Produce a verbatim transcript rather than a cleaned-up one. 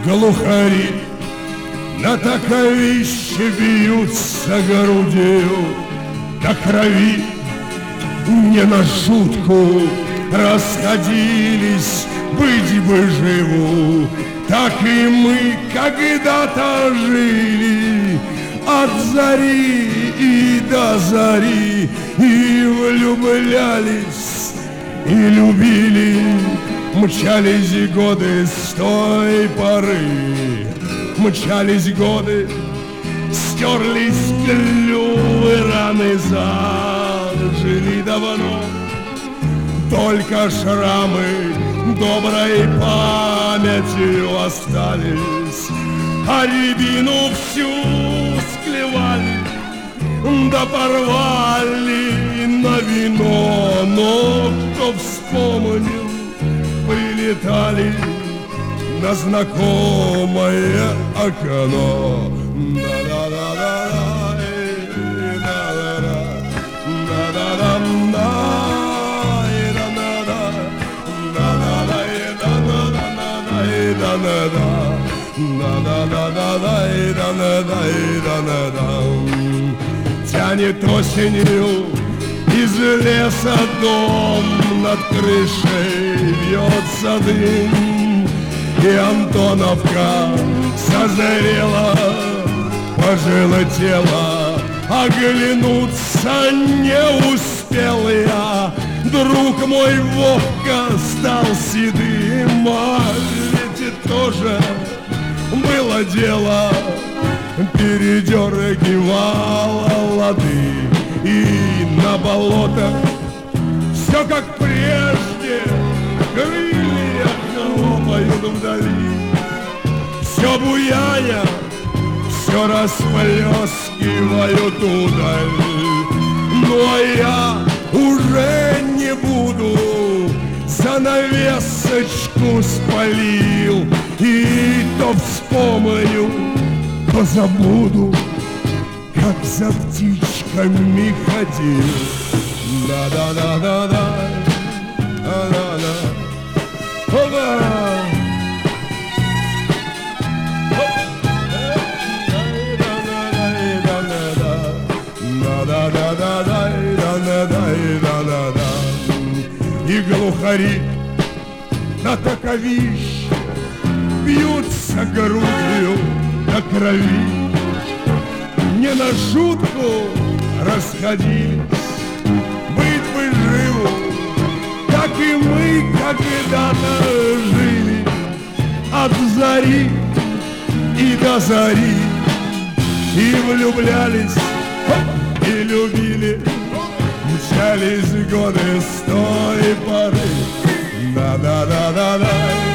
глухари на таковище бьются грудью до крови. Не на шутку расходились, быть бы живу, так и мы когда-то жили от зари и до зари, и влюблялись, и любили. Мчались годы с той поры, мчались годы, стерлись клювы, раны зажили давно. Только шрамы доброй памятью остались, а рябину всю склевали, да порвали на вино. Но кто вспомнил, прилетали на знакомое окно. Тянет осенью из леса дом, над крышей вьется дым, и Антоновка созрела, пожелтела, оглянуться не успел я. Друг мой Вовка стал седым, а ведь тоже было дело, передергивала лады, и на болото все как прежде, крылья хлопают вдали. Все буяя, все расплескивают удаль. Ну а я уже не буду, занавесочку спалил, и то вспомню, то забуду, как за птичками ходил. Да-да-да-да-да, да-да-да, да-да. И глухари на таковище бьются грудью до крови. Не на шутку расходились, быть бы живу, так и мы когда-то жили от зари и до зари, и влюблялись, и любили. Мчались годы с той поры. Да-да-да-да-да.